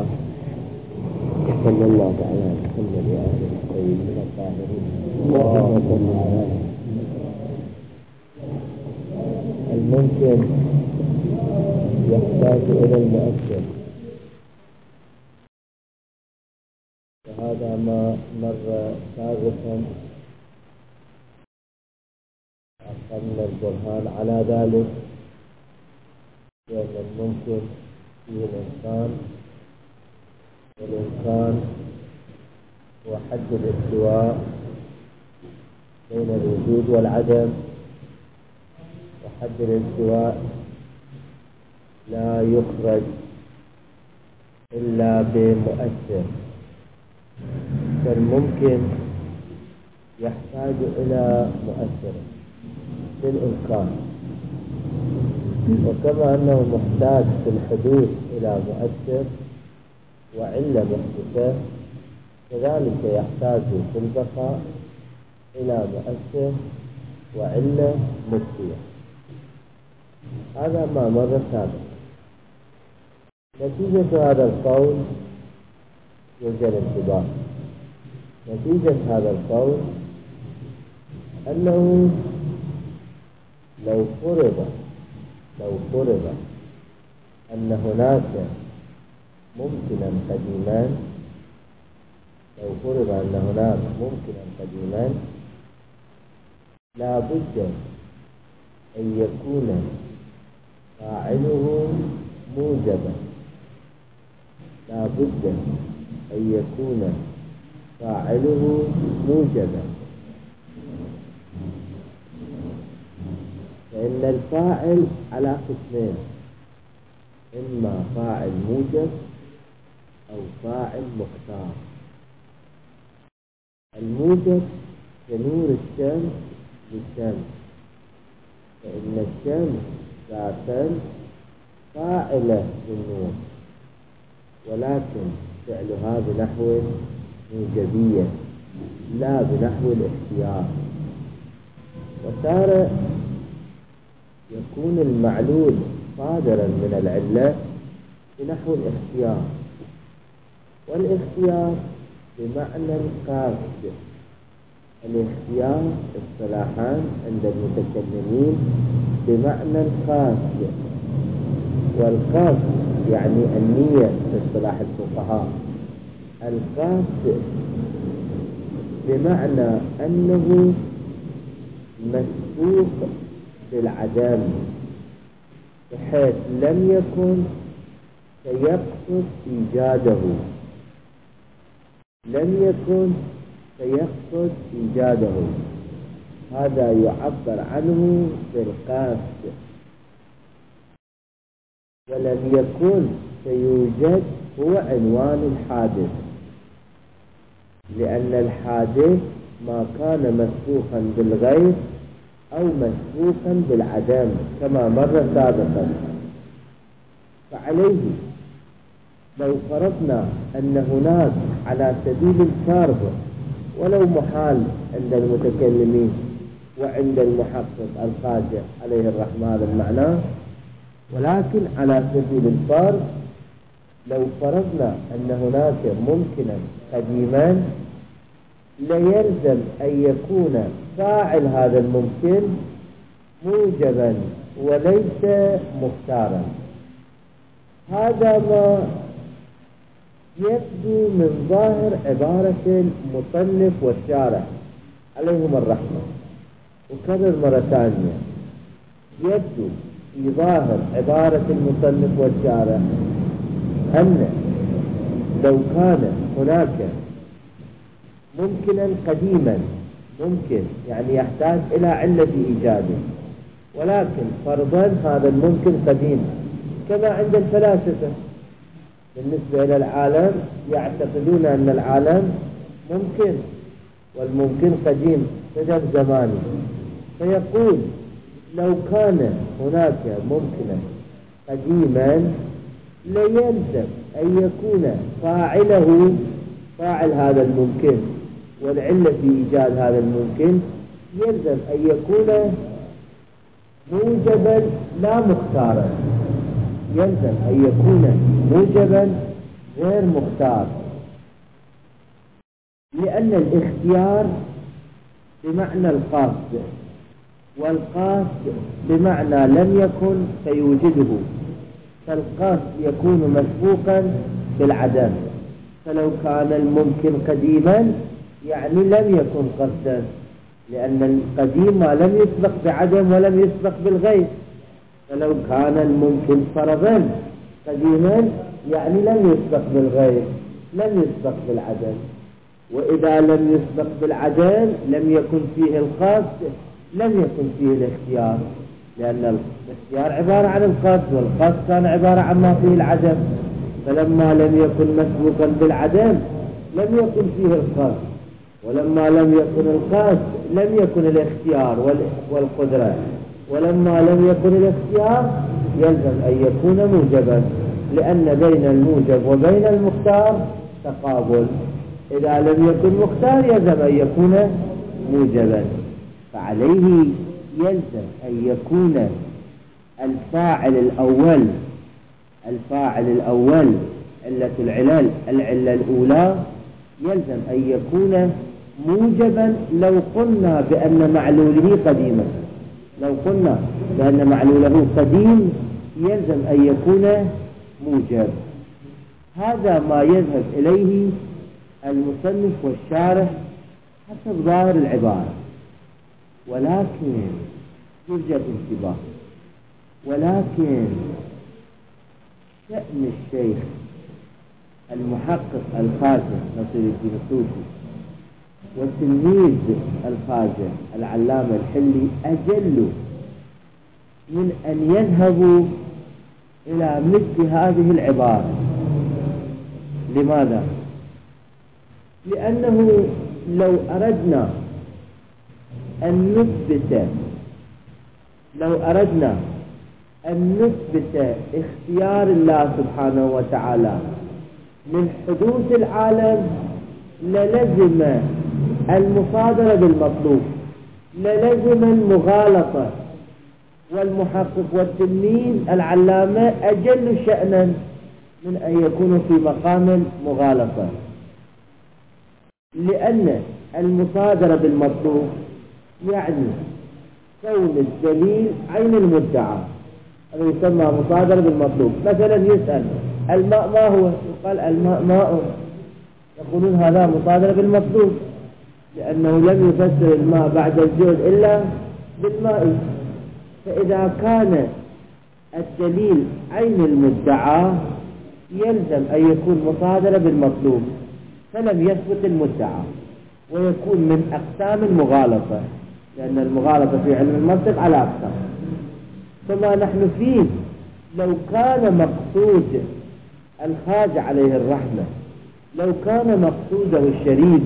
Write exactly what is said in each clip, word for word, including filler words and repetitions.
الله صلى الله على محمد وآله الطيبين الطاهرين. اللهم صل على الممكن يحتاج إلى المؤثر، وهذا ما مر سابقا أخذنا البرهان على ذلك، لأن الممكن فيه الإمكان، والإمكان هو حد الاستواء بين الوجود والعدم، وحد الاستواء لا يخرج إلا بمؤثر. فالممكن يحتاج إلى مؤثر بالإمكان، وكما أنه محتاج في الحدوث إلى مؤثر وعلة محدثة، كذلك يحتاج في البقاء إلى مؤثر وعلة مبقية. هذا ما مر سابقا. نتيجة هذا القول يوجد انتباه. نتيجة هذا القول أنه لو فرض لو فرض أن هناك ممكنا قديما لو فرض أن هناك ممكنا قديما لا بد أن يكون فاعله موجبا لا بد أن يكون فاعله موجبا فإن الفاعل على قسمين: إما فاعل موجب أو فاعل مختار. الموجب كنور الشمس للشمس، فإن الشمس ذاتا فاعلة للنور، ولكن فعلها بنحو موجبية لا بنحو الاختيار. وتارة يكون المعلول صادرا من العلة بنحو الاختيار، والاختيار بمعنى القصد. الاختيار اصطلاحان عند المتكلمين بمعنى القصد، والقصد يعني النية في اصطلاح الفقهاء. القصد بمعنى أنه مسبوق بالعدم، بحيث لم يكن سيقصد إيجاده لم يكن سيقصد إيجاده هذا يعبر عنه بالقصد. ولم يكن سيوجد هو عنوان الحادث، لأن الحادث ما كان مسبوقا بالغير أو مسبوقا بالعدم كما مر سابقا. فعليه لو فرضنا أن هناك على سبيل الفرض ولو محال عند المتكلمين وعند المحقق الخاشع عليه الرحمة هذا المعنى، ولكن على سبيل الفرض لو فرضنا أن هناك ممكنا قديما ليلزم أن يكون فاعل هذا الممكن موجبا وليس مختارا. هذا ما يبدو من ظاهر عبارة المصنف والشارح عليهم الرحمة. وكرر مرة ثانية، يبدو في ظاهر عبارة المصنف والشارح أن لو كان هناك ممكنا قديما، ممكن يعني يحتاج إلى علة إيجاده، ولكن فرضا هذا الممكن قديم كما عند الفلاسفة بالنسبة إلى العالم، يعتقدون أن العالم ممكن والممكن قديم سبب زماني. فيقول لو كان هناك ممكنا قديما ليلزم أن يكون فاعله فاعل هذا الممكن والعلة في إيجاد هذا الممكن يلزم أن يكون موجبا لا مختارا. يلزم أن يكون موجبا غير مختار، لأن الاختيار بمعنى القاصد، والقاصد بمعنى لم يكن فيوجده، فالقاصد يكون مسبوقا بالعدم. فلو كان الممكن قديما يعني لم يكن قصدا، لأن القديم ما لم يسبق بعدم ولم يسبق بالغير. فلو كان الممكن فرضا قديما يعني لم يسبق بالغير، لم يسبق بالعدم. وإذا لم يسبق بالعدم لم يكن فيه القصد، لم يكن فيه الاختيار، لأن الاختيار عبارة عن القصد، والقصد كان عبارة عن ما فيه العدم. فلما لم يكن مسبوقا بالعدم لم يكن فيه القصد، ولما لم يكن القصد لم يكن الاختيار والقدرة، ولما لم يكن الاختيار يلزم أن يكون موجبا، لأن بين الموجب وبين المختار تقابل. إذا لم يكن مختار يلزم أن يكون موجبا، فعليه يلزم أن يكون الفاعل الأول الفاعل الأول علة العلل العلة الأولى يلزم أن يكون موجبا. لو قلنا بأن معلوله قديما لو قلنا بأن معلوله قديم يلزم أن يكون موجب. هذا ما يذهب إليه المصنف والشارح حسب ظاهر العبارة، ولكن يوجد انتباه. ولكن شأن الشيخ المحقق الخازن نصير الدين الطوسي والتلميذ الخازن العلامة الحلي أجل من أن يذهبوا إلى مثل هذه العبارة. لماذا؟ لأنه لو أردنا أن نثبت لو أردنا أن نثبت اختيار الله سبحانه وتعالى من حدوث العالم للزم المصادرة بالمطلوب، للزم المغالطة. والمحقق والتلميذ العلامة أجل شأنا من أن يكونوا في مقام مغالطة، لأن المصادرة بالمطلوب يعني كون الدليل عين المدعى، هذا يسمى مصادرة بالمطلوب. مثلا يسأل الماء ما هو؟ يقال الماء ماء، يقولون هذا مصادرة بالمطلوب، لأنه لم يفسر الماء بعد الجهد إلا بالماء. فإذا كان الدليل عين المدعى يلزم أن يكون مصادرة بالمطلوب، فلم يثبت المدعى، ويكون من أقسام المغالطة، لأن المغالطة في علم المنطق على أقسام. فما نحن فيه لو كان مقصود الخاج عليه الرحمة، لو كان مقصوده الشريف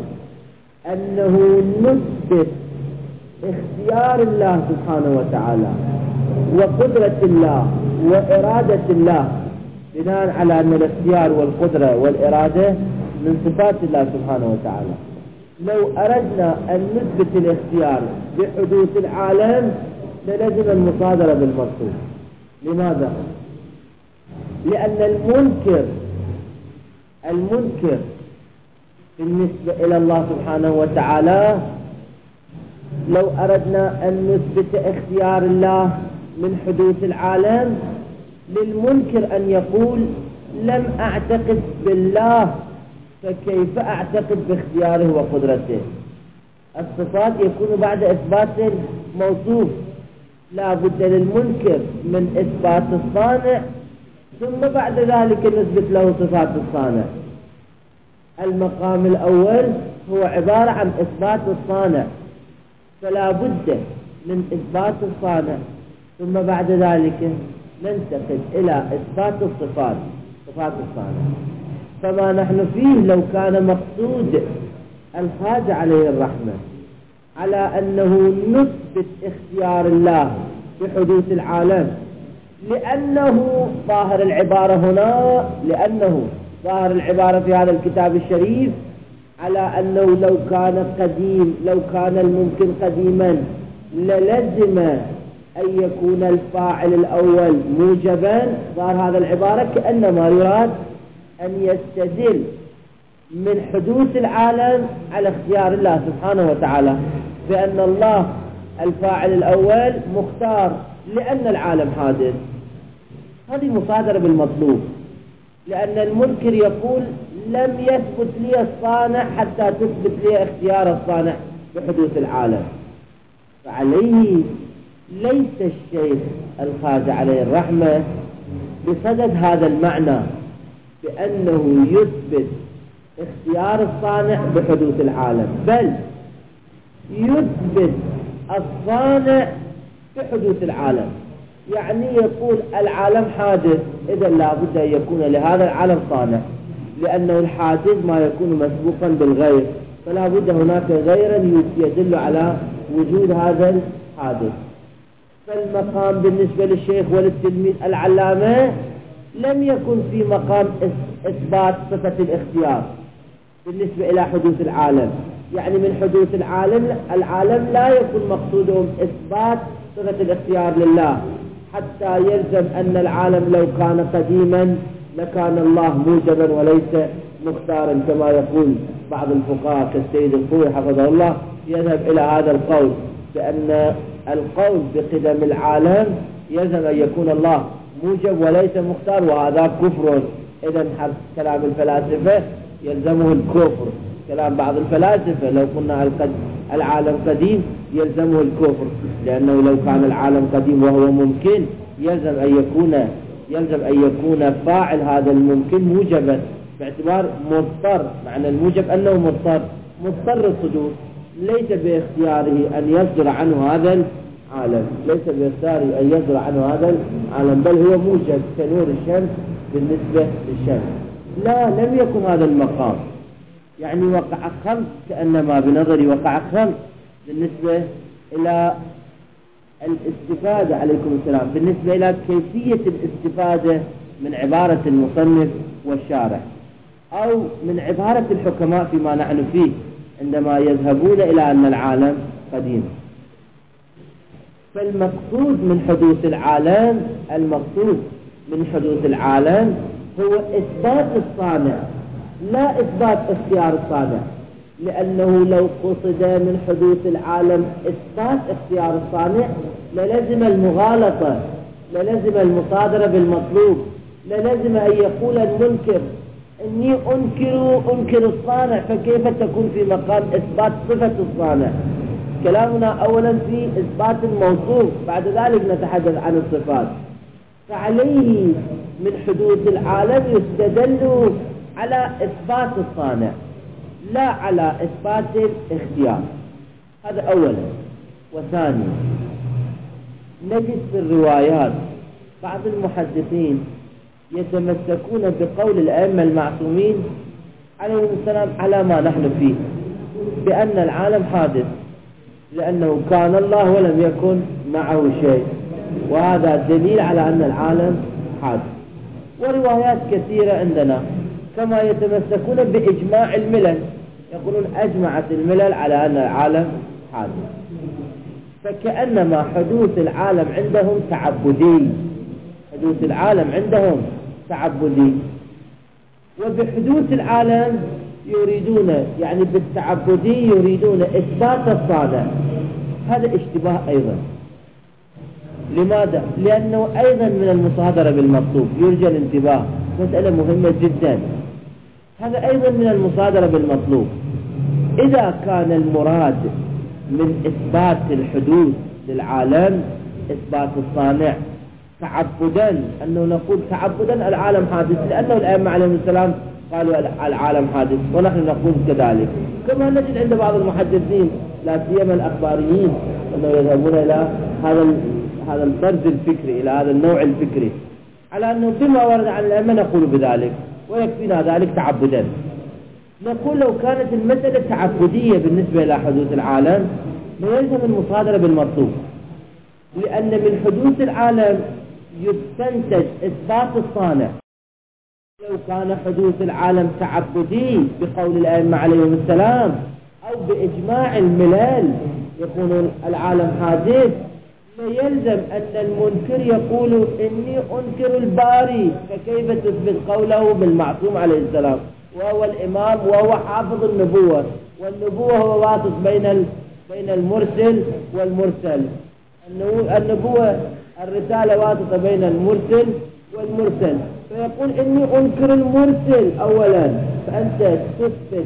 أنه نثبت اختيار الله سبحانه وتعالى وقدرة الله وإرادة الله بناء على أن الاختيار والقدرة والإرادة من صفات الله سبحانه وتعالى، لو أردنا أن نثبت الاختيار بحدوث العالم للزم المصادرة بالمطلوب. لماذا؟ لأن المنكر المنكر بالنسبة إلى الله سبحانه وتعالى لو أردنا أن نثبت اختيار الله من حدوث العالم للمنكر أن يقول لم أعتقد بالله فكيف أعتقد باختياره وقدرته. الصفات يكون بعد إثبات موصوف، لا بد للمنكر من إثبات الصانع ثم بعد ذلك نثبت له صفات الصانع. المقام الأول هو عبارة عن إثبات الصانع، فلا بد من إثبات الصانع ثم بعد ذلك ننتقل إلى إثبات الصفات صفات الصانع. فما نحن فيه لو كان مقصود الخاج عليه الرحمة على أنه نثبت اختيار الله بحدوث العالم، لأنه ظاهر العبارة هنا لأنه ظاهر العبارة في هذا الكتاب الشريف على أنه لو كان قديم لو كان الممكن قديما للزم أن يكون الفاعل الأول موجبا. ظاهر هذا العبارة كأنما يراد أن يستدل من حدوث العالم على اختيار الله سبحانه وتعالى، بأن الله الفاعل الأول مختار لأن العالم حادث. هذه مصادرة بالمطلوب، لأن المنكر يقول لم يثبت لي الصانع حتى تثبت لي اختيار الصانع بحدوث العالم. فعليه ليس الشيخ الخواجة عليه الرحمة بصدد هذا المعنى بأنه يثبت اختيار الصانع بحدوث العالم، بل يثبت الصانع بحدوث بالعالم. يعني يقول العالم حادث، إذا لابد أن يكون لهذا العالم صانع، لأنه الحادث ما يكون مسبوقا بالغير، فلا بد هناك غيرا يدل على وجود هذا الحادث. فالمقام بالنسبة للشيخ وللتلميذ العلامة لم يكن في مقام إثبات صفة الاختيار بالنسبة إلى حدوث العالم، يعني من حدوث العالم العالم لا يكون مقصودهم إثبات صفة الاختيار لله، حتى يلزم أن العالم لو كان قديما لكان الله موجبا وليس مختارا، كما يقول بعض الفقهاء كالسيد الخوي حفظه الله، يذهب إلى هذا القول بأن القول بقدم العالم يلزم أن يكون الله موجب وليس مختار، وهذا كفر. إذن كلام الفلاسفة يلزمه الكفر، كلام بعض الفلاسفة لو قلنا العالم قديم يلزمه الكفر، لأنه لو كان العالم قديم وهو ممكن يلزم أن يكون يلزم أن يكون فاعل هذا الممكن موجبا، باعتبار مضطر. معنى الموجب أنه مضطر مضطر الصدور، ليس باختياره أن يصدر عنه هذا العالم، ليس باختياره أن يصدر عنه هذا العالم، بل هو موجب كنور الشمس بالنسبة للشمس. لا، لم يكن هذا المقام، يعني وقع خمس، كأنما بنظري وقع خمس بالنسبة إلى الاستفادة، عليكم السلام، بالنسبة إلى كيفية الاستفادة من عبارة المصنف والشارع، أو من عبارة الحكماء فيما نحن فيه عندما يذهبون إلى أن العالم قديم. فالمقصود من حدوث العالم المقصود من حدوث العالم هو إثبات الصانع، لا إثبات اختيار الصانع، لأنه لو قصد من حدوث العالم إثبات اختيار الصانع للزم المغالطة، للزم المصادرة بالمطلوب، للزم أن يقول المنكر إني أنكر أنكر الصانع، فكيف تكون في مقام إثبات صفة الصانع؟ كلامنا أولا في إثبات الموصوف، بعد ذلك نتحدث عن الصفات. فعليه من حدوث العالم يستدل على إثبات الصانع لا على إثبات الاختيار، هذا أولا. وثانيا نجد في الروايات بعض المحدثين يتمسكون بقول الأئمة المعصومين عليهم السلام على ما نحن فيه، بأن العالم حادث لأنه كان الله ولم يكن معه شيء، وهذا دليل على أن العالم حادث. وروايات كثيرة عندنا كما يتمسكون بإجماع الملل، يقولون أجمعت الملل على أن العالم حادث، فكأنما حدوث العالم عندهم تعبدي، حدوث العالم عندهم تعبدي، وبحدوث العالم يريدون، يعني بالتعبدي يريدون إثبات الصانع. هذا اشتباه أيضا. لماذا؟ لأنه أيضا من المصادرة بالمطلوب، يرجى الانتباه، مسألة مهمة جدا. هذا أيضا من المصادرة بالمطلوب. إذا كان المراد من إثبات الحدوث للعالم إثبات الصانع تعبدا، أنه نقول تعبدا العالم حادث، لأنه الأئمة عليهم السلام قالوا العالم حادث، ونحن نقول كذلك، كما نجد عند بعض المحدثين لا سيما الأخباريين أنه يذهبون إلى هذا هذا الطرز الفكري، إلى هذا النوع الفكري، على أنه فيما ورد عن الأئمة نقول بذلك ويكفينا ذلك تعبدا. نقول لو كانت المسألة تعبدية بالنسبة إلى حدوث العالم يلزم المصادرة بالمطلوب، لأن من حدوث العالم يستنتج إثبات الصانع. لو كان حدوث العالم تعبدي بقول الأئمة عليهم السلام أو بإجماع الملل يكون العالم حادث، فيلزم أن المنكر يقول إني أنكر الباري، فكيف تثبت قوله بالمعصوم عليه السلام وهو الإمام وهو حافظ النبوة، والنبوة هو واسط بين بين المرسل والمرسل. النبوة الرسالة واسطة بين المرسل والمرسل، فيقول إني أنكر المرسل أولا، فأنت تثبت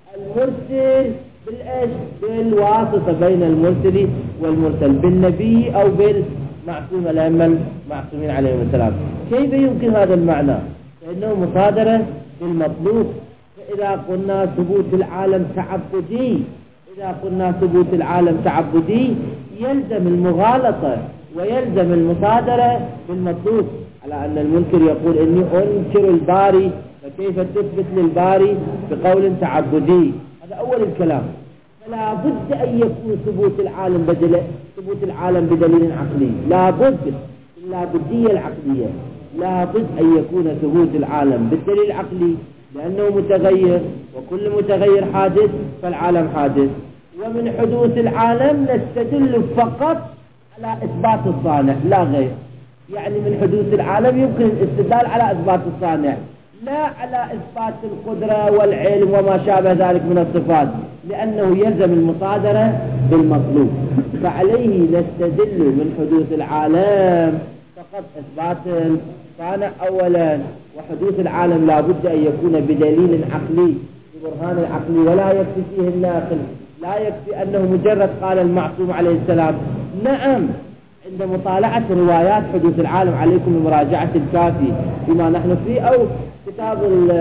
المرسل بالإيش؟ بالواسطة بين المرسل والمرسل، بالنبي أو بالمعصوم الأئمة المعصومين عليهم السلام. كيف يمكن هذا المعنى؟ فإنه مصادرة بالمطلوب. فإذا قلنا ثبوت العالم تعبدي إذا قلنا ثبوت العالم تعبدي يلزم المغالطة ويلزم المصادرة بالمطلوب، على أن المنكر يقول إني أنكر الباري، فكيف تثبت للباري بقول تعبدي؟ هذا أول الكلام. فلا بد أن يكون ثبوت العالم بدل ثبوت العالم بدليل عقلي، لا بد لا بدية العقلية، لا بد أن يكون ثبوت العالم بالدليل العقلي، لأنه متغير، وكل متغير حادث فالعالم حادث. ومن حدوث العالم نستدل فقط على إثبات الصانع لا غير. يعني من حدوث العالم يمكن الاستدلال على إثبات الصانع، لا على إثبات القدرة والعلم وما شابه ذلك من الصفات، لأنه يلزم المصادرة بالمطلوب. فعليه نستدل من حدوث العالم فقط إثبات الصانع أولا، وحدوث العالم لا بد أن يكون بدليل عقلي ببرهان العقلي، ولا يكفي فيه الناقل، لا يكفي أنه مجرد قال المعصوم عليه السلام. نعم، عند مطالعة روايات حدوث العالم عليكم بمراجعة الكافي بما نحن فيه، أو كتاب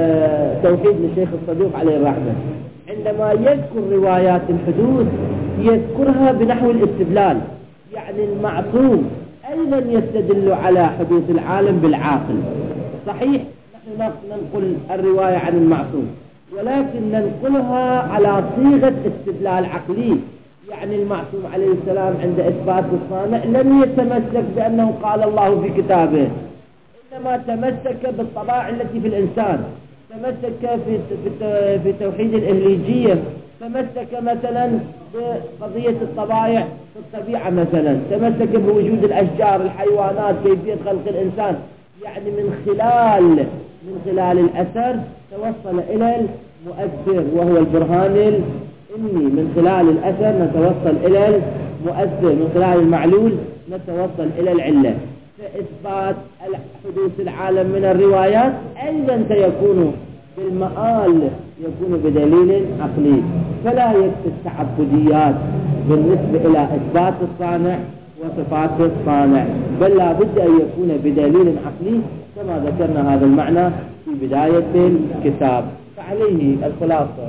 التوحيد للشيخ الصدوق عليه الرحمة، عندما يذكر روايات الحدوث يذكرها بنحو الاستدلال. يعني المعصوم أيضا يستدل على حدوث العالم بالعاقل. صحيح نحن ننقل الرواية عن المعصوم، ولكن ننقلها على صيغة استدلال عقلي. يعني المعصوم عليه السلام عند إثبات الصانع لم يتمسك بأنه قال الله في كتابه، إنما تمسك بالطبائع التي في الإنسان، تمسك في في توحيد الإهليجية، تمسك مثلا بقضية الطبائع في الطبيعة، مثلا تمسك بوجود الأشجار، الحيوانات، كيفية خلق الإنسان. يعني من خلال من خلال الأثر توصل إلى المؤثر وهو البرهان الإني، من خلال الأثر نتوصل إلى المؤثر، من خلال المعلول نتوصل إلى العلة. فإثبات حدوث العالم من الروايات أيضا سيكون بالمآل، يكون بدليل عقلي. فلا يكفي التعبديات بالنسبة إلى إثبات الصانع وصفات الصانع، بل لا بد أن يكون بدليل عقلي كما ذكرنا هذا المعنى في بداية الكتاب. فعليه الخلاصة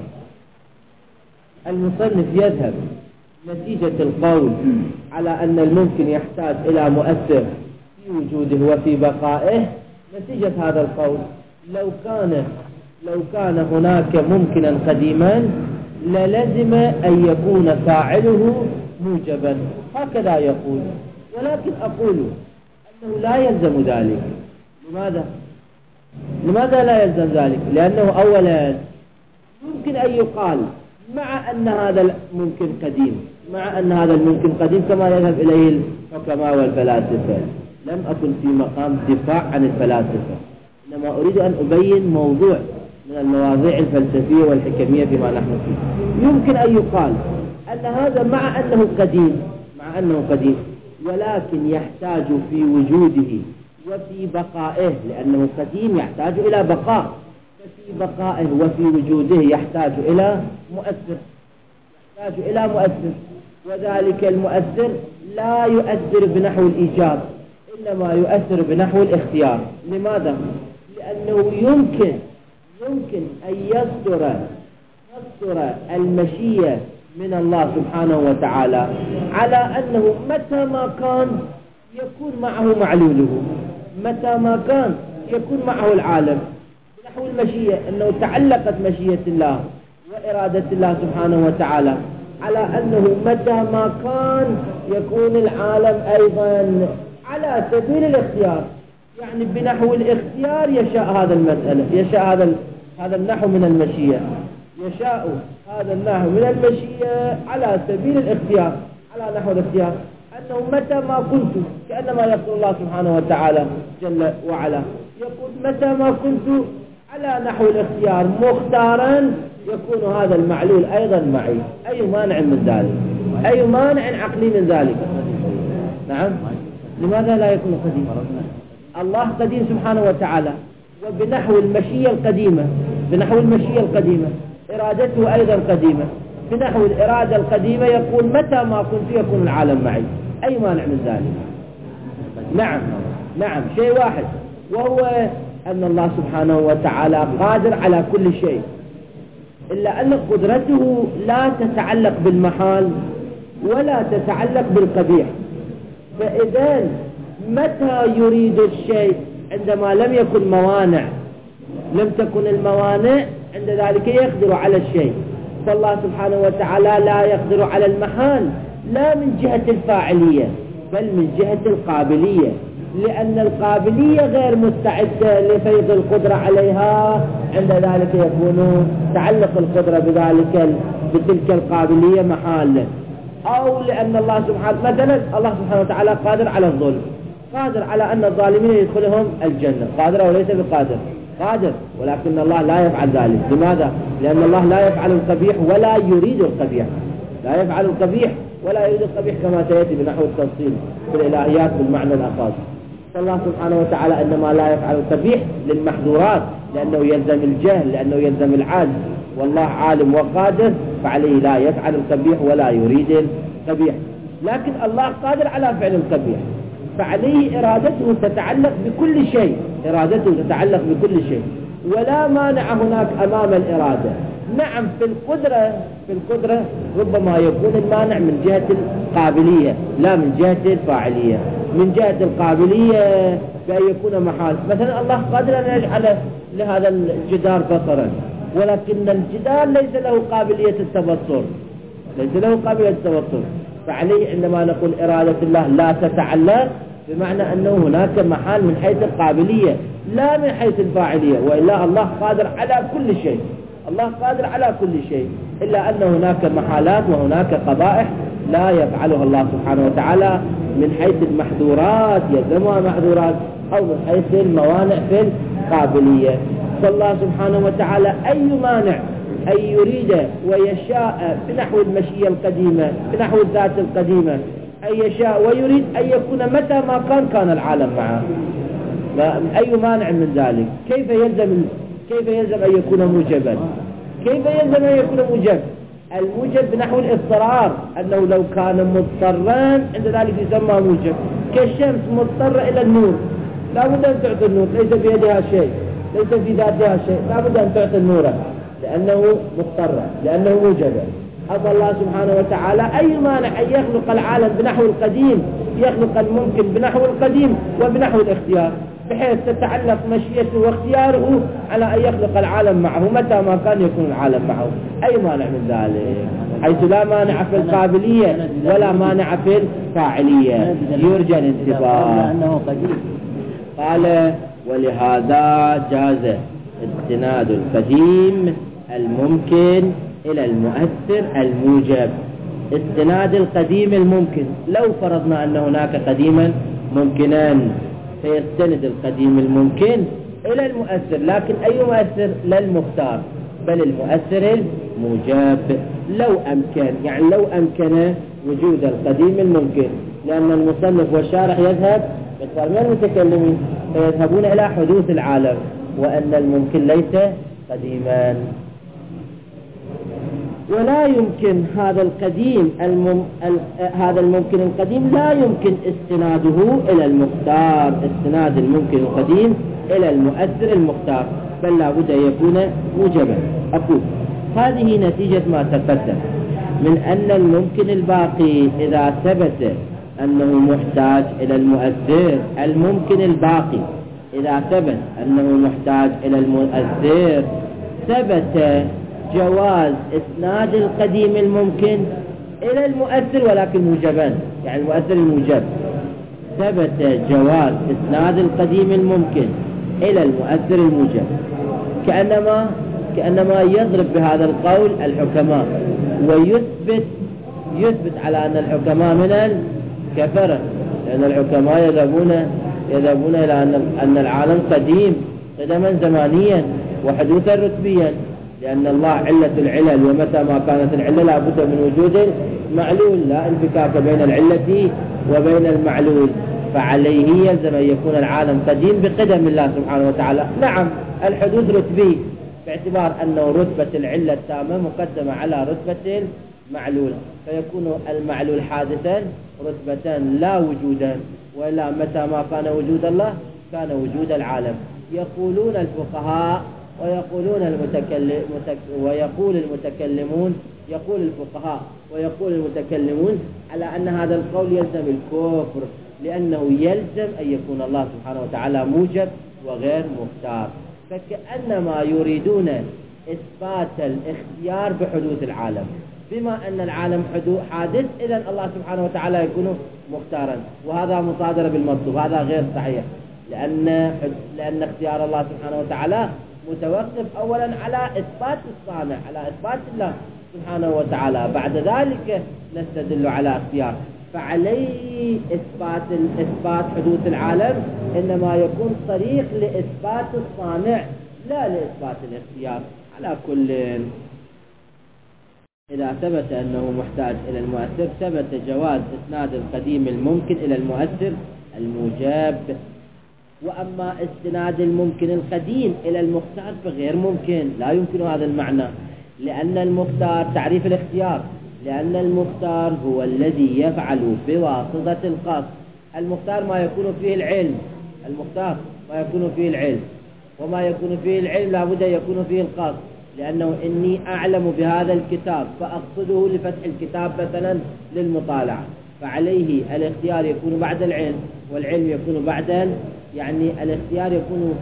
المصنف يذهب نتيجة القول على أن الممكن يحتاج إلى مؤثر في وجوده وفي بقائه. نتيجة هذا القول لو كان لو كان هناك ممكنا قديما للزم أن يكون فاعله موجبا، هكذا يقول. ولكن أقول أنه لا يلزم ذلك. لماذا؟ لماذا لا يلزم ذلك؟ لأنه أولا يمكن أن يقال مع أن هذا الممكن قديم، مع أن هذا الممكن قديم كما يذهب إليه الحكماء والفلاسفة. لم أكن في مقام دفاع عن الفلاسفة، إنما أريد أن أبين موضوع من المواضيع الفلسفية والحكمية فيما نحن فيه. يمكن أن يقال أن هذا مع أنه قديم مع أنه قديم ولكن يحتاج في وجوده وفي بقائه، لأنه قديم يحتاج إلى بقاء، ففي بقائه وفي وجوده يحتاج إلى مؤثر يحتاج إلى مؤثر وذلك المؤثر لا يؤثر بنحو الإيجاب، إنما يؤثر بنحو الاختيار. لماذا؟ لأنه يمكن يمكن أن يصدر يصدر المشيئة من الله سبحانه وتعالى على أنه متى ما كان يكون معه معلوله، متى ما كان يكون معه العالم، بنحو المشيئة، أنه تعلقت مشيئة الله وإرادة الله سبحانه وتعالى على أنه متى ما كان يكون العالم أيضا على سبيل الاختيار. يعني بنحو الاختيار يشاء هذا المسألة، يشاء هذا هذا النحو من المشيئة، يشاء هذا النحو من المشيئة على سبيل الاختيار، على نحو الاختيار. أنه متى ما كنت، كأنما يقول الله سبحانه وتعالى جل وعلا يقول متى ما كنت على نحو الاختيار مختارا يكون هذا المعلول أيضا معي. أي مانع من ذلك؟ أي مانع عقلي من ذلك؟ نعم، لماذا لا يكون قديم؟ الله قديم سبحانه وتعالى، وبنحو المشيئة القديمة، بنحو المشيئة القديمة إرادته أيضا قديمة، بنحو الإرادة القديمة يقول متى ما كنت يكون العالم معي. أي مانع من ذلك؟ نعم نعم، شيء واحد، وهو أن الله سبحانه وتعالى قادر على كل شيء، إلا أن قدرته لا تتعلق بالمحال ولا تتعلق بالقبيح. فإذا متى يريد الشيء؟ عندما لم يكن موانع، لم تكن الموانع، عند ذلك يقدر على الشيء. فالله سبحانه وتعالى لا يقدر على المحال لا من جهة الفاعلية بل من جهة القابلية، لأن القابلية غير مستعدة لفيض القدرة عليها، عند ذلك يكون تعلق القدرة بذلك بتلك القابلية محال. أو لأن الله سبحانه مثلا الله سبحانه وتعالى قادر على الظلم، قادر على أن الظالمين يدخلهم الجنة، قادر أو ليس بقادر؟ قادر، ولكن الله لا يفعل ذلك. لماذا؟ لأن الله لا يفعل القبيح ولا يريد القبيح، لا يفعل القبيح ولا يريد القبيح كما سيأتي بنحو التفصيل في الإلهيات بالمعنى الأخص. فالله سبحانه وتعالى إنما لا يفعل القبيح للمحظورات، لأنه يلزم الجهل، لأنه يلزم العجز، والله عالم وقادر فعليه لا يفعل القبيح ولا يريد القبيح. لكن الله قادر على فعل القبيح، فعليه إرادته تتعلق بكل شيء، إرادته تتعلق بكل شيء، ولا مانع هناك أمام الإرادة. نعم، في القدرة في القدرة ربما يكون المانع من جهة القابلية لا من جهة الفاعلية. من جهة القابلية بأن يكون محال، مثلا الله قادر أن يجعل لهذا الجدار بصرا، ولكن الجدار ليس له قابلية التبصر، ليس له قابلية التبصر. فعليه عندما نقول إرادة الله لا تتعلق، بمعنى أنه هناك محال من حيث القابلية لا من حيث الفاعلية، وإلا الله قادر على كل شيء، الله قادر على كل شيء، إلا أن هناك محالات وهناك قبائح لا يفعلها الله سبحانه وتعالى من حيث المحظورات، يلزمها محظورات، أو من حيث الموانع في القابلية. فالله سبحانه وتعالى أي مانع أن يريد ويشاء بنحو المشيئة القديمة، بنحو الذات القديمة، أن يشاء ويريد أن يكون متى ما كان كان العالم معه، أي مانع من ذلك؟ كيف يلزم كيف يلزم أن يكون موجبا؟ كيف يلزم أن يكون موجب؟ الموجب بنحو الاضطرار، أنه لو كان مضطرا عند ذلك يسمى موجب. كالشمس مضطرة إلى النور، لا بد أن تعطي النور، ليس بيدها شيء، ليس في ذاتها شيء، لا بد أن تعطي النور لأنه مضطرة، لأنه موجبة. أما الله سبحانه وتعالى أي مانع أن يخلق العالم بنحو القديم، يخلق الممكن بنحو القديم وبنحو الاختيار، بحيث تتعلق مشيئته واختياره على أن يخلق العالم معه متى ما كان يكون العالم معه. أي مانع من ذلك؟ حيث لا مانع في القابلية ولا مانع في الفاعلية، يرجى الانتباه. قال ولهذا جاز استناد القديم الممكن إلى المؤثر الموجب. استناد القديم الممكن، لو فرضنا أن هناك قديما ممكنا فيستند القديم الممكن إلى المؤثر، لكن أي مؤثر؟ لا المختار بل المؤثر الموجب. لو أمكن، يعني لو أمكن وجود القديم الممكن، لأن المصنف والشارح يذهب مثل من المتكلمين فيذهبون إلى حدوث العالم، وأن الممكن ليس قديما. ولا يمكن هذا القديم المم... هذا الممكن القديم لا يمكن استناده إلى المختار، استناد الممكن القديم إلى المؤثر المختار، بل لا بد أن يكون موجبا. أقول هذه نتيجة ما تقدم من أن الممكن الباقي إذا ثبت أنه محتاج إلى المؤثر، الممكن الباقي إذا ثبت أنه محتاج إلى المؤثر، ثبت جواز إسناد القديم الممكن إلى المؤثر ولكن موجبا، يعني المؤثر الموجب. ثبت جواز إسناد القديم الممكن إلى المؤثر الموجب، كأنما كأنما يضرب بهذا القول الحكماء، ويثبت يثبت على أن الحكماء من كفر، لأن الحكماء يذهبون يذهبون إلى أن العالم قديم قدما زمانيا وحدوثا رتبيا، لأن الله علة العلل، ومتى ما كانت العلة لا بد من وجود معلول، لا انفكاك بين العلة وبين المعلول، فعليه يلزم أن يكون العالم قديم بقدم الله سبحانه وتعالى. نعم الحدوث رتبي باعتبار أنه رتبة العلة التامة مقدمة على رتبة المعلول، فيكون المعلول حادثا رتبة لا وجودا، وإلا متى ما كان وجود الله كان وجود العالم. يقولون الفقهاء ويقولون المتكلم ويقول المتكلمون يقول الفقهاء ويقول المتكلمون على أن هذا القول يلزم الكفر، لأنه يلزم أن يكون الله سبحانه وتعالى موجب وغير مختار، فكأنما يريدون إثبات الاختيار بحدوث العالم، بما أن العالم حادث إذن الله سبحانه وتعالى يكون مختارا، وهذا مصادر بالمطلوب، هذا غير صحيح، لأن لأن اختيار الله سبحانه وتعالى متوقف أولا على إثبات الصانع، على إثبات الله سبحانه وتعالى، بعد ذلك نستدل على اختيار. فعليه إثبات إثبات حدوث العالم إنما يكون طريق لإثبات الصانع لا لإثبات الاختيار. على كل، إذا ثبت أنه محتاج إلى المؤثر ثبت جواز إسناد القديم الممكن إلى المؤثر الموجب. وأما استناد الممكن القديم إلى المختار فغير ممكن، لا يمكن هذا المعنى، لأن المختار تعريف الاختيار، لأن المختار هو الذي يفعل بواسطة القصد. المختار ما يكون فيه العلم، المختار ما يكون فيه العلم، وما يكون فيه العلم لابد يكون فيه القصد، لأنه إني أعلم بهذا الكتاب فأقصده لفتح الكتاب مثلا للمطالعة، فعليه الاختيار يكون بعد العلم، والعلم يكون بعد، يعني الاختيار يكون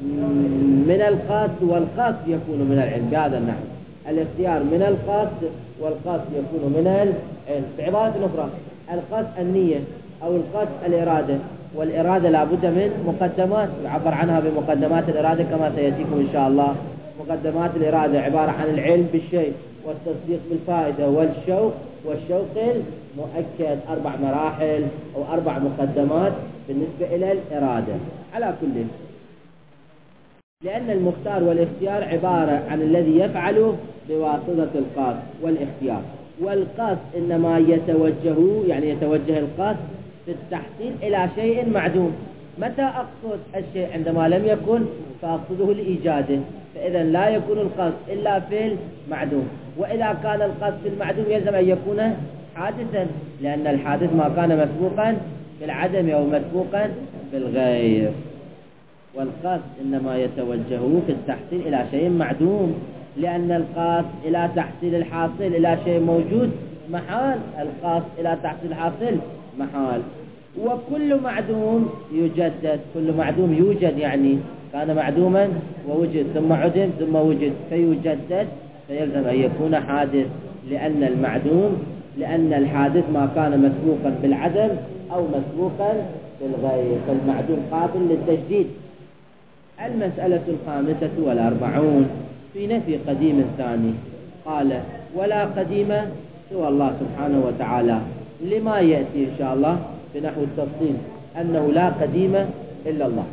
من القصد والقصد يكون من العلم، بهذا النحو الاختيار من القصد والقصد يكون من العلم. بعبارة أخرى القصد النية أو القصد الإرادة، والإرادة لابد من مقدمات يعبر عنها بمقدمات الإرادة كما سيأتيكم إن شاء الله. مقدمات الإرادة عبارة عن العلم بالشيء والتصديق بالفائدة والشوق والشوق المؤكد، أربع مراحل أو أربع مقدمات بالنسبة إلى الإرادة. على كل، لأن المختار والاختيار عبارة عن الذي يفعله بواسطة القصد والاختيار، والقصد إنما يتوجه، يعني يتوجه القصد في التحصيل إلى شيء معدوم. متى أقصد الشيء؟ عندما لم يكن فأقصده لإيجاده، فإذا لا يكون القصد إلا في المعدوم، وإذا كان القصد في المعدوم يلزم أن يكون حادثا، لأن الحادث ما كان مسبوقا بالعدم أو مسبوقا بالغير. والقصد إنما يتوجه في التحصيل إلى شيء معدوم، لأن القصد إلى تحصيل الحاصل إلى شيء موجود محال، القصد إلى تحصيل الحاصل محال. وكل معدوم يجدد، كل معدوم يوجد، يعني كان معدوما ووجد ثم عدم ثم وجد فيجدد، فيلزم أن يكون حادث، لأن المعدوم لأن الحادث ما كان مسبوقا بالعدم أو مسبوقا بالغير، فالمعدوم قابل للتجديد. المسألة الخامسة والأربعون في نفي قديم ثاني، قال ولا قديم سوى الله سبحانه وتعالى، لما يأتي إن شاء الله بنحو التفصيل أنه لا قديم إلا الله.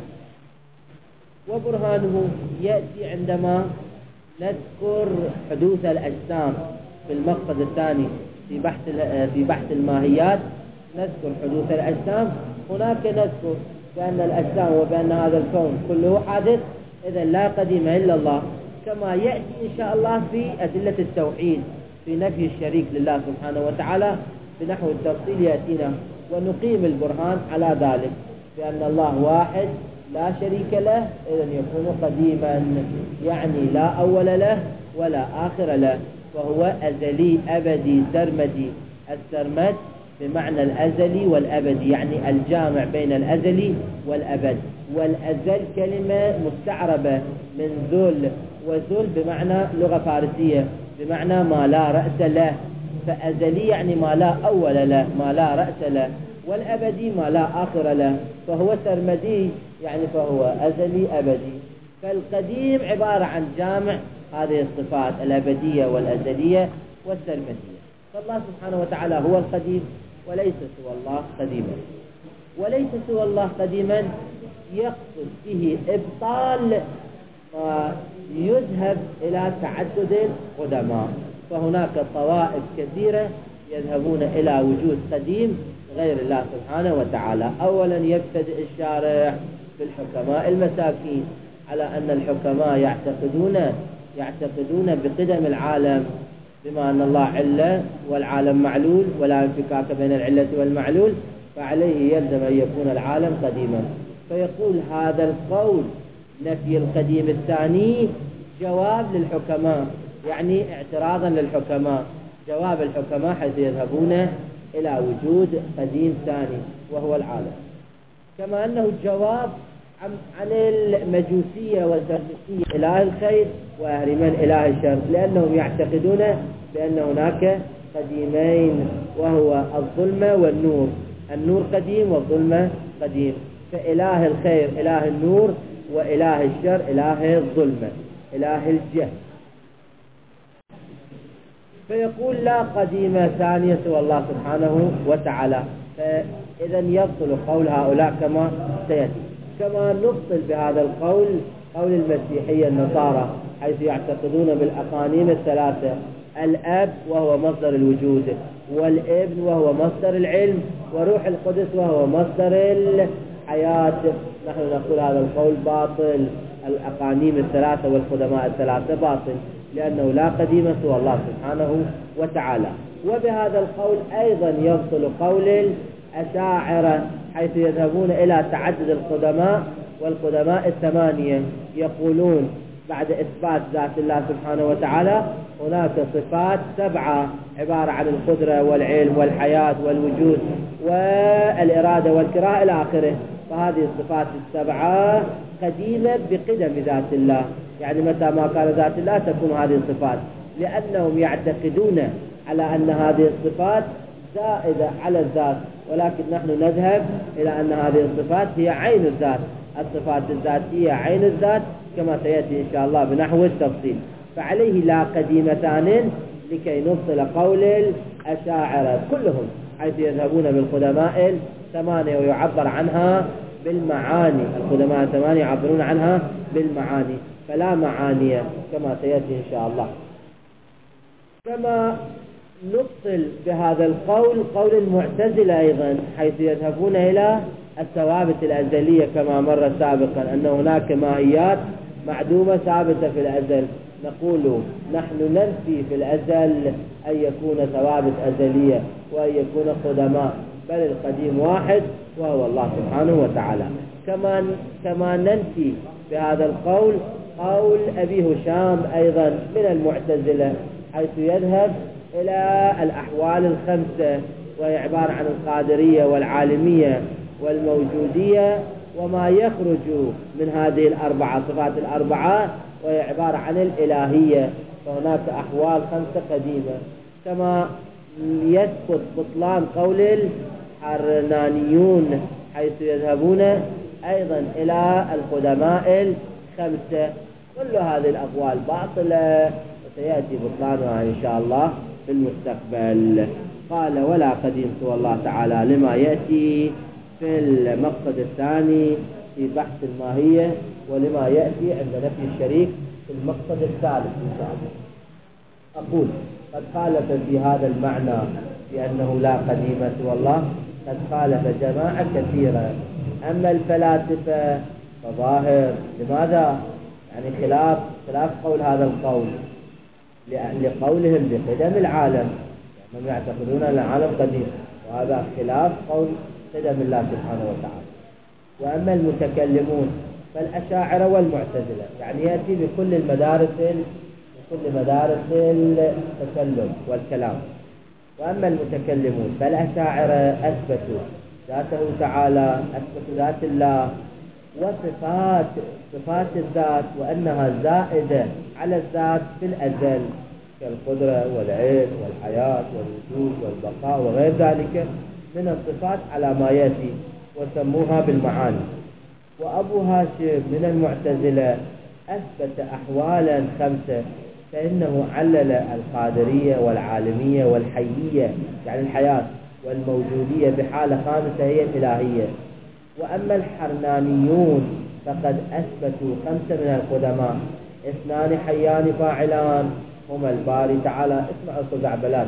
وبرهانه يأتي عندما نذكر حدوث الأجسام في المقصد الثاني في بحث في بحث الماهيات، نذكر حدوث الأجسام، هناك نذكر بأن الأجسام وبأن هذا الكون كله حادث، إذا لا قديم إلا الله، كما يأتي إن شاء الله في أدلة التوحيد في نفي الشريك لله سبحانه وتعالى بنحو التفصيل يأتينا، ونقيم البرهان على ذلك بأن الله واحد لا شريك له، إذن يكون قديما، يعني لا أول له ولا آخر له، فهو أزلي أبدي سرمدي. السرمد بمعنى الأزلي والأبدي، يعني الجامع بين الأزلي والأبد. والأزل كلمة مستعربة من ذل، وذل بمعنى لغة فارسية بمعنى ما لا رأس له، فأزلي يعني ما لا أول له ما لا رأس له، والأبدي ما لا آخر له، فهو سرمدي يعني فهو أزلي أبدي. فالقديم عبارة عن جامع هذه الصفات الأبدية والأزلية والسرمدية، فالله سبحانه وتعالى هو القديم وليس سوى الله قديما. وليس سوى الله قديما يقصد به إبطال ما يذهب إلى تعدد القدماء، فهناك طوائف كثيرة يذهبون إلى وجود قديم غير الله سبحانه وتعالى. أولا يبتدئ الشارع بالحكماء المساكين على أن الحكماء يعتقدون يعتقدون بقدم العالم، بما أن الله علة والعالم معلول ولا انفكاك بين العلة والمعلول، فعليه يلزم أن يكون العالم قديما. فيقول هذا القول نفي القديم الثاني جواب للحكماء، يعني اعتراضا للحكماء، جواب الحكماء حيث يذهبون إلى وجود قديم ثاني وهو العالم. كما أنه جواب عن المجوسية والزرتشتية إله الخير وأهل من إله الشر، لأنهم يعتقدون بأن هناك قديمين وهو الظلمة والنور، النور قديم والظلمة قديم، فإله الخير إله النور وإله الشر إله الظلمة إله الجهل. فيقول لا قديم ثانية سوى الله سبحانه وتعالى، فإذا يبطل قول هؤلاء كما سيأتي. كما نبطل بهذا القول قول المسيحية النصارى حيث يعتقدون بالأقانيم الثلاثة، الأب وهو مصدر الوجود، والابن وهو مصدر العلم، وروح القدس وهو مصدر الحياة. نحن نقول هذا القول باطل، الأقانيم الثلاثة والقدماء الثلاثة باطل، لأنه لا قديم سوى الله سبحانه وتعالى. وبهذا القول أيضا يبطل قول الأشاعرة حيث يذهبون إلى تعدد القدماء والقدماء الثمانية، يقولون بعد إثبات ذات الله سبحانه وتعالى هناك صفات سبعة عبارة عن القدرة والعلم والحياة والوجود والإرادة والكراهة إلى آخره، فهذه الصفات السبعة قديمة بقدم ذات الله، يعني متى ما كان ذات الله تكون هذه الصفات، لأنهم يعتقدون على أن هذه الصفات زائدة على الذات، ولكن نحن نذهب إلى أن هذه الصفات هي عين الذات، الصفات الذاتية عين الذات كما سيأتي إن شاء الله بنحو التفصيل. فعليه لا قديمتان لكي نبطل قول الأشاعرة كلهم حيث يذهبون بالقدماء الثمانية ويعبر عنها بالمعاني، القدماء الثمانية يعبرون عنها بالمعاني، فلا معاني كما سيأتي إن شاء الله. كما نبطل بهذا القول قول المعتزلة أيضا حيث يذهبون إلى الثوابت الأزلية كما مر سابقا، أن هناك ماهيات معدومة ثابتة في الأزل. نقول نحن ننفي في الأزل أن يكون ثوابت أزلية وأن يكون قدماء، بل القديم واحد وهو الله سبحانه وتعالى. كما كما ننفي بهذا القول قول أبي هشام أيضا من المعتزلة حيث يذهب إلى الأحوال الخمسة، وهي عبارة عن القادرية والعالمية والموجودية وما يخرج من هذه الأربعة صفات الأربعة، وهي عبارة عن الإلهية، فهناك أحوال خمسة قديمة. كما يسقط بطلان قول الحرنانيون حيث يذهبون أيضا إلى القدماء الخمسة. كل هذه الأقوال باطلة وسيأتي بطلانها إن شاء الله في المستقبل. قال ولا قديم سوى الله تعالى لما يأتي في المقصد الثاني في بحث الماهية، ولما يأتي عند نفي الشريك في المقصد الثالث إن شاء الله. أقول قد خالف في هذا المعنى بأنه لا قديم سوى الله، قد خالف جماعة كثيرة. أما الفلاسفة فظاهر لماذا؟ يعني خلاف خلاف قول هذا القول لقولهم بقدم العالم، هم يعتقدون أن العالم قديم، وهذا خلاف قول قدم الله سبحانه وتعالى. وأما المتكلمون فالأشاعرة والمعتزلة، يعني يأتي بكل المدارس بكل مدارس التكلم والكلام. وأما المتكلمون فالأشاعرة أثبتوا ذاته تعالى، أثبتوا ذات الله وصفات صفات الذات وأنها زائدة على الذات في الأزل كالقدرة والعلم والحياة والوجود والبقاء وغير ذلك من الصفات على ما يأتي، وسموها بالمعاني. وأبو هاشم من المعتزلة أثبت أحوالا خمسة، فإنه علل القادرية والعالمية والحيية، يعني الحياة والموجودية بحالة خامسة هي الإلهية. وأما الحرنانيون فقد أثبتوا خمسة من القدماء: اثنان حيان فاعلان هما الباري تعالى، اسمعوا خزعبلات،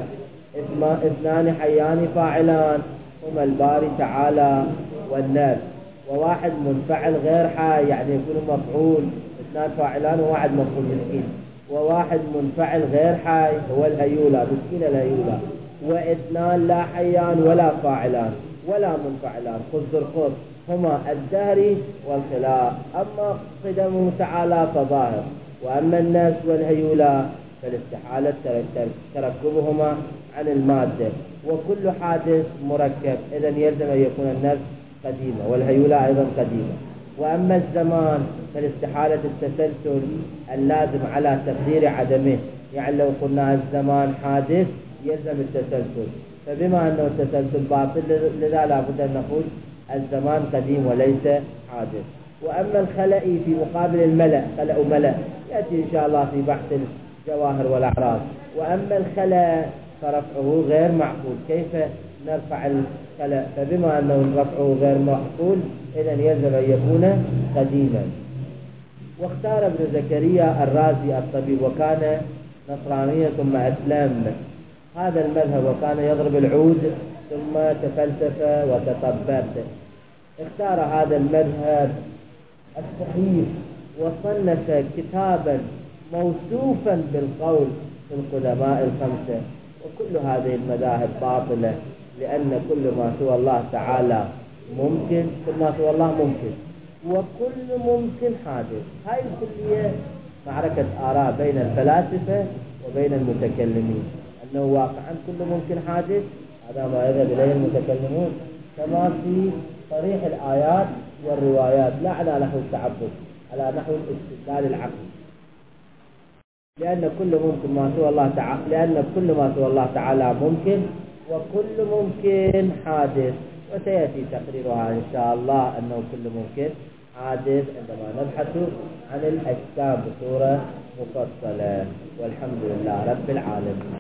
اثنان حيان فاعلان هما الباري تعالى والنفس، وواحد منفعل غير حي يعني يكون مفعول، اثنان فاعلان وواحد مفعول مسكين، وواحد منفعل غير حي هو الهيولى مسكين الهيولى، واثنان لا حيان ولا فاعلان ولا منفعلان خزرقوط هما الدهر والخلاء. أما قدمه تعالى فظاهر، وأما النفس والهيولى فالاستحالة تركبهما عن المادة، وكل حادث مركب، إذا يلزم أن يكون النفس قديمة والهيولى أيضا قديمة. وأما الزمان فالاستحالة التسلسل اللازم على تقدير عدمه، يعني لو قلنا الزمان حادث يلزم التسلسل، فبما أنه التسلسل باطل لذا لابد أن نقول الزمان قديم وليس حادث. وأما الخلأ في مقابل الملأ، خلأ ملأ يأتي إن شاء الله في بحث الجواهر والأعراض. وأما الخلأ فرفعه غير معقول، كيف نرفع الخلأ؟ فبما أنه رفعه غير معقول إذن يلزم أن يكون قديما. واختار ابن زكريا الرازي الطبيب، وكان نصرانيا ثم أسلم، هذا المذهب، وكان يضرب العود ثم تفلسف وتطبب. اختار هذا المذهب الصحيح وصنف كتابا موصوفا بالقول في القدماء الخمسة. وكل هذه المذاهب باطلة، لأن كل ما سوى الله تعالى ممكن، كل ما سوى الله ممكن، وكل ممكن حادث. هاي الكلية معركة آراء بين الفلاسفة وبين المتكلمين، أنه واقعا كل ممكن حادث، هذا ما يذهب إليه المتكلمون، كما في صريح الآيات والروايات، لا على نحو التعبد، على نحو الاستدلال العقلي، لأن كل ممكن ما سوى الله تعالى، لأن كل ما سوى الله تعالى ممكن، وكل ممكن حادث. وسيأتي تقريرها إن شاء الله أنه كل ممكن حادث عندما نبحث عن الأجسام بصورة مفصلة. والحمد لله رب العالمين.